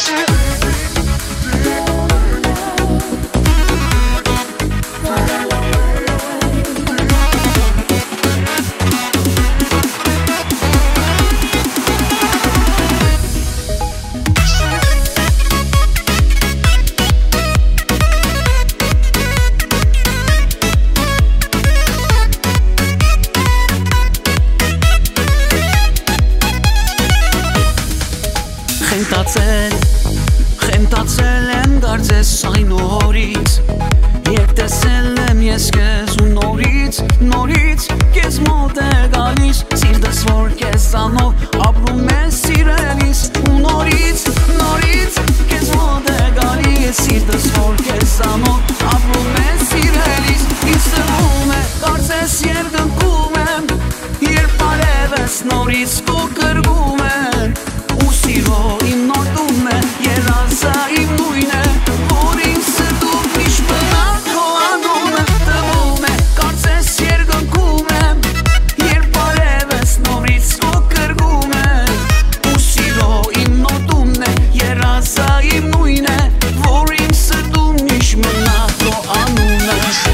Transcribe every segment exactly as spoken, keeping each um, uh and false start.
Խենթացել, խենթացել եմ դարձես այն օրից, երբ տեսել եմ ես քեզ ու նորից, նորից քեզ մոտ է գալիս, սիրտս որ քեզանով ապրում է սիրելիս, ու նորից, նորից քեզ մոտ է գալիս, սիրտս որ քեզանով ապրում է սիրելիս, ինձ թվում է կարծես երկնքում եմ, երբ արևս նորից քո կրկում եմ, ու սիրո իմ նոր տունն է, երազը իմ նույն է, որ իմ սրտում միշտ մնա քո անունը, թվում է կարծես երկնքում եմ, երբ արևս նորից քո կրկում եմ, ու սիրո իմ նոր տունն է, երազը իմ նույն է, որ իմ սրտում միշտ մնա քո անունը։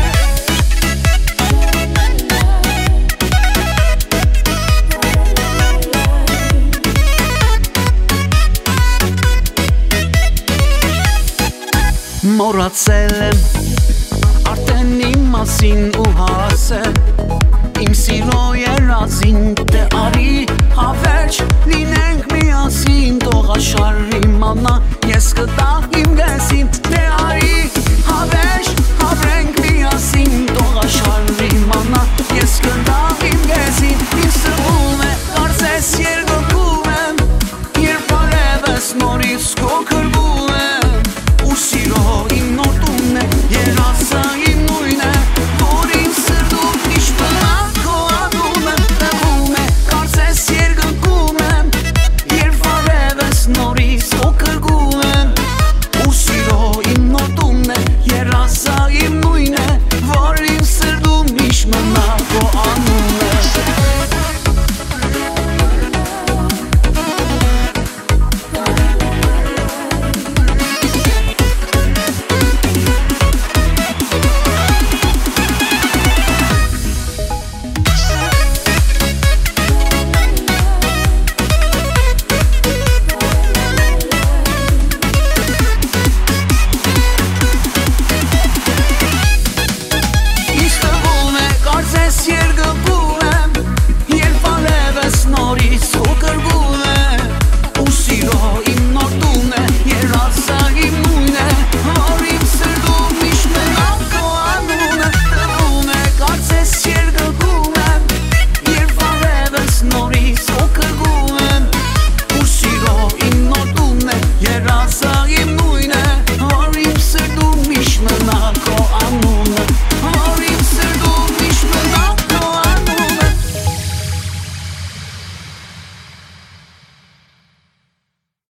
Մոռացել եմ արդեն իմ մասին ու հասել իմ սիրո երազին, դե արի հավերջ լինենք միասին, թող աշխարհը իմանա ես կտա իմ գեսին, դե արի հավերջ հավրենք միասին, թող աշխարհը իմանա ես կտա իմ գեսին, ինձ թվում է կարծես երկնքում եմ, երբ արևս նորից քո կրկում